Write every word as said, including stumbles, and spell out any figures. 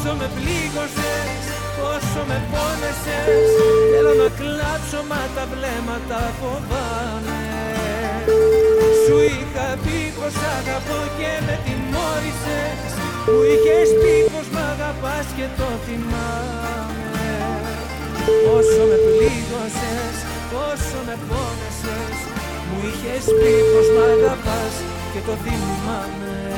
Πόσο με πλήγωσες, πόσο με πόνεσες. Θέλω να κλάψω μα τα βλέμματα φοβάμαι. Σου είχα πει πως αγαπώ και με τιμώρησες. Μου είχες πει πως μ' αγαπάς και το θυμάμαι. Πόσο με πλήγωσες, πόσο με πόνεσες. Μου είχες πει πως μ' αγαπάς και το θυμάμαι.